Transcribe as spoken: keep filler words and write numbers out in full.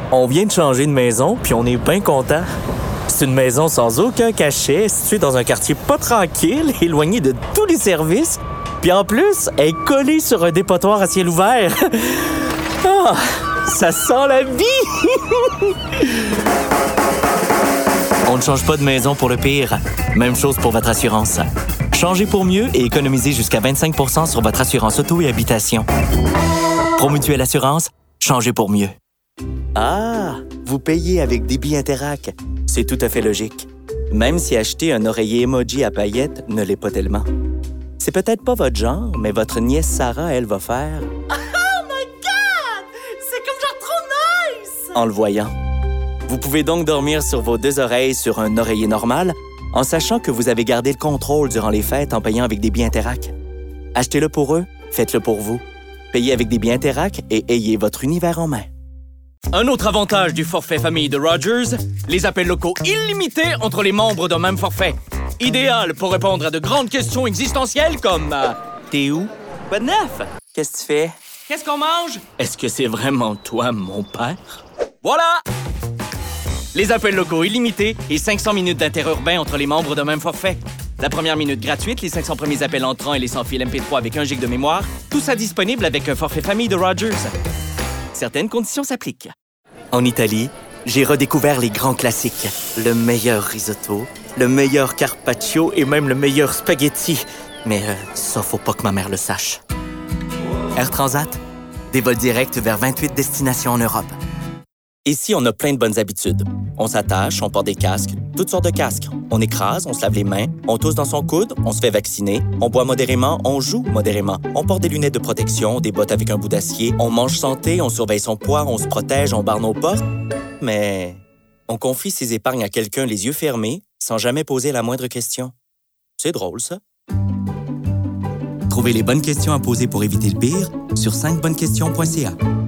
On vient de changer de maison, puis on est bien content. C'est une maison sans aucun cachet, située dans un quartier pas tranquille, éloigné de tous les services. Puis en plus, elle est collée sur un dépotoir à ciel ouvert. Ah, ça sent la vie! On ne change pas de maison pour le pire. Même chose pour votre assurance. Changez pour mieux et économisez jusqu'à vingt-cinq pour cent sur votre assurance auto et habitation. Promutuelle Assurance, changez pour mieux. Ah, vous payez avec Débit Interac. C'est tout à fait logique. Même si acheter un oreiller emoji à paillettes ne l'est pas tellement. C'est peut-être pas votre genre, mais votre nièce Sarah, elle, va faire... Oh my God! C'est comme genre trop nice! En le voyant. Vous pouvez donc dormir sur vos deux oreilles sur un oreiller normal, en sachant que vous avez gardé le contrôle durant les fêtes en payant avec Débit Interac. Achetez-le pour eux, faites-le pour vous. Payez avec Débit Interac et ayez votre univers en main. Un autre avantage du forfait famille de Rogers, les appels locaux illimités entre les membres d'un même forfait. Idéal pour répondre à de grandes questions existentielles comme euh, T'es où? Quoi de neuf? Qu'est-ce que tu fais? Qu'est-ce qu'on mange? Est-ce que c'est vraiment toi, mon père? Voilà! Les appels locaux illimités et cinq cents minutes d'interurbain entre les membres d'un même forfait. La première minute gratuite, les cinq cents premiers appels entrants et les sans fil M P trois avec un giga de mémoire, tout ça disponible avec un forfait famille de Rogers. Certaines conditions s'appliquent. En Italie, j'ai redécouvert les grands classiques. Le meilleur risotto, le meilleur carpaccio et même le meilleur spaghetti. Mais euh, ça, faut pas que ma mère le sache. Air Transat, des vols directs vers vingt-huit destinations en Europe. Ici, on a plein de bonnes habitudes. On s'attache, on porte des casques, toutes sortes de casques. On écrase, on se lave les mains, on tousse dans son coude, on se fait vacciner, on boit modérément, on joue modérément. On porte des lunettes de protection, des bottes avec un bout d'acier, on mange santé, on surveille son poids, on se protège, on barre nos portes. Mais on confie ses épargnes à quelqu'un les yeux fermés, sans jamais poser la moindre question. C'est drôle, ça. Trouvez les bonnes questions à poser pour éviter le pire sur cinq bonnes questions point c a.